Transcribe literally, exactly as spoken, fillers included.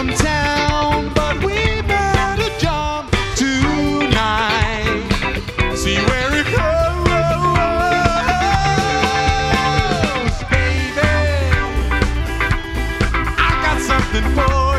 from town, but we better jump tonight. See where it goes, baby. I got something for